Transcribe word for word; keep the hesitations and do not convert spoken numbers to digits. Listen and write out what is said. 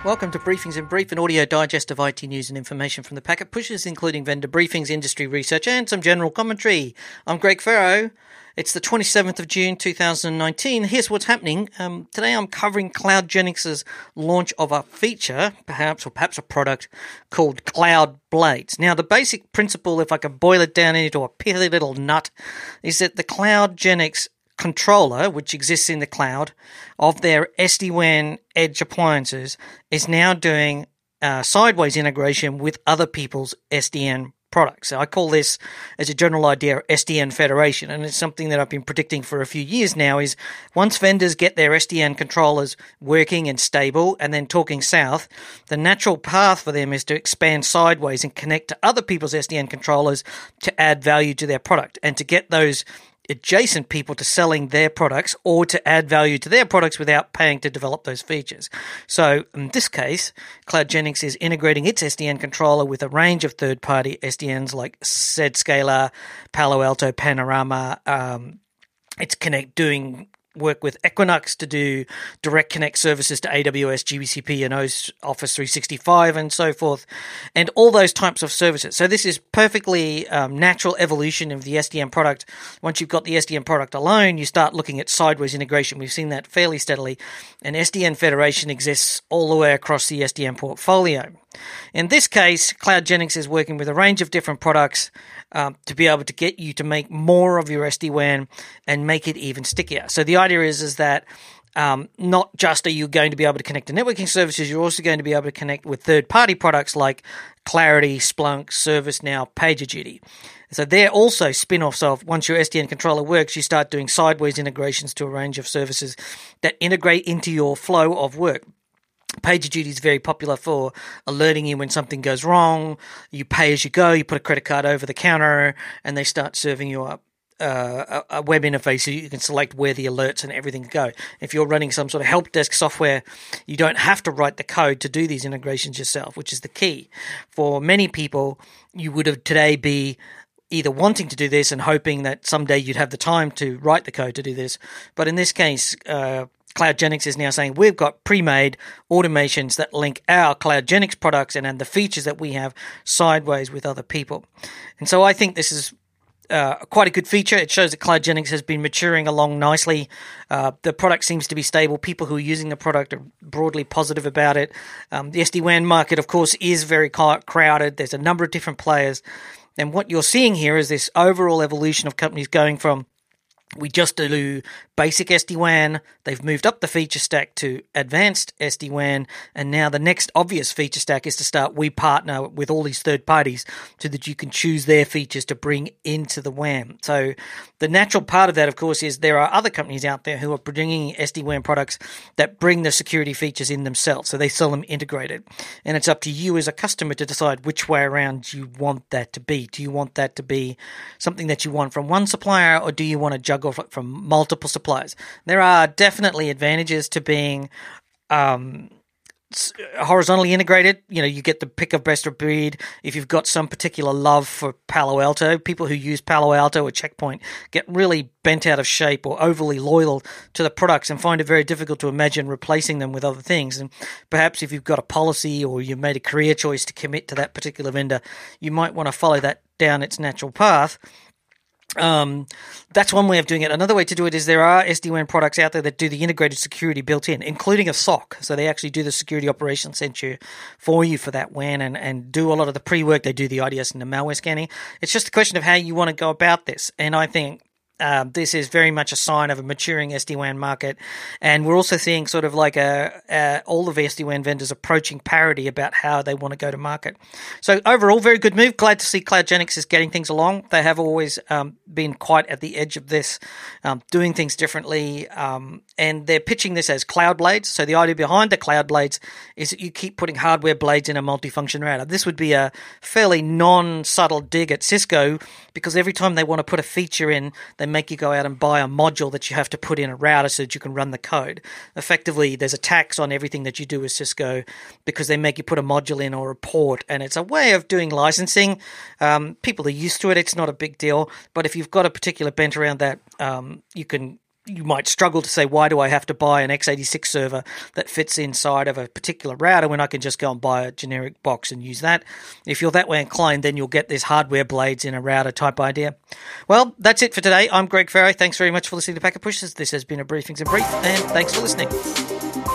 Welcome to Briefings in Brief, an audio digest of I T news and information from the packet pushers, including vendor briefings, industry research, and some general commentary. I'm Greg Farrow. It's the twenty-seventh of June, two thousand nineteen. Here's what's happening. Um, today I'm covering CloudGenix's launch of a feature, perhaps, or perhaps a product, called Cloud Blades. Now, the basic principle, if I can boil it down into a pithy little nut, is that the CloudGenix controller, which exists in the cloud, of their S D WAN edge appliances, is now doing uh, sideways integration with other people's S D N products. So I call this, as a general idea, S D N federation, and it's something that I've been predicting for a few years now, is once vendors get their S D N controllers working and stable and then talking south, the natural path for them is to expand sideways and connect to other people's S D N controllers to add value to their product and to get those adjacent people to selling their products or to add value to their products without paying to develop those features. So in this case, CloudGenix is integrating its S D N controller with a range of third-party S D Ns like Zscaler, Palo Alto, Panorama. Um, it's connect doing work with Equinix to do direct connect services to A W S, G C P, and Office three sixty-five, and so forth, and all those types of services. So this is perfectly um, natural evolution of the S D N product. Once you've got the S D N product alone, you start looking at sideways integration. We've seen that fairly steadily, and S D N federation exists all the way across the S D N portfolio. In this case, CloudGenix is working with a range of different products um, to be able to get you to make more of your S D WAN and make it even stickier. So the idea is, is that um, not just are you going to be able to connect to networking services, you're also going to be able to connect with third-party products like Clarity, Splunk, ServiceNow, PagerDuty. So they're also spin-offs of, once your S D N controller works, you start doing sideways integrations to a range of services that integrate into your flow of work. PagerDuty is very popular for alerting you when something goes wrong. You pay as you go. You put a credit card over the counter, and they start serving you up uh, a, a web interface so you can select where the alerts and everything go. If you're running some sort of help desk software, you don't have to write the code to do these integrations yourself, which is the key. For many people, you would have today be either wanting to do this and hoping that someday you'd have the time to write the code to do this. But in this case, uh, CloudGenix is now saying we've got pre-made automations that link our CloudGenix products and, and the features that we have sideways with other people. And so I think this is uh, quite a good feature. It shows that CloudGenix has been maturing along nicely. Uh, the product seems to be stable. People who are using the product are broadly positive about it. Um, the S D WAN market, of course, is very crowded. There's a number of different players. And what you're seeing here is this overall evolution of companies going from we just do basic S D WAN, they've moved up the feature stack to advanced S D WAN, and now the next obvious feature stack is to start, we partner with all these third parties so that you can choose their features to bring into the W A N. So the natural part of that, of course, is there are other companies out there who are bringing S D WAN products that bring the security features in themselves, so they sell them integrated. And it's up to you as a customer to decide which way around you want that to be. Do you want that to be something that you want from one supplier, or do you want to juggle from multiple suppliers? There are definitely advantages to being um, horizontally integrated. You know, you get the pick of best of breed. If you've got some particular love for Palo Alto, people who use Palo Alto or Checkpoint get really bent out of shape or overly loyal to the products and find it very difficult to imagine replacing them with other things. And perhaps if you've got a policy or you've made a career choice to commit to that particular vendor, you might want to follow that down its natural path. Um, that's one way of doing it. Another way to do it is there are S D WAN products out there that do the integrated security built in, including a S O C. So they actually do the security operations center for you for that W A N and, and do a lot of the pre-work. They do the I D S and the malware scanning. It's just a question of how you want to go about this. And I think Uh, this is very much a sign of a maturing S D WAN market, and we're also seeing sort of like a, a all of the S D WAN vendors approaching parity about how they want to go to market. So overall, very good move. Glad to see CloudGenix is getting things along. They have always um, been quite at the edge of this, um, doing things differently, um, and they're pitching this as Cloud Blades. So the idea behind the Cloud Blades is that you keep putting hardware blades in a multifunction router. This would be a fairly non-subtle dig at Cisco, because every time they want to put a feature in, they make you go out and buy a module that you have to put in a router so that you can run the code. Effectively, there's a tax on everything that you do with Cisco because they make you put a module in or a port, and it's a way of doing licensing. Um, people are used to it. It's not a big deal. But if you've got a particular bent around that, um, you can you might struggle to say, why do I have to buy an x eighty-six server that fits inside of a particular router when I can just go and buy a generic box and use that? If you're that way inclined, then you'll get this hardware blades in a router type idea. Well, that's it for today. I'm Greg Farrow. Thanks very much for listening to Packet Pushers. This has been a Briefings in Brief, and thanks for listening.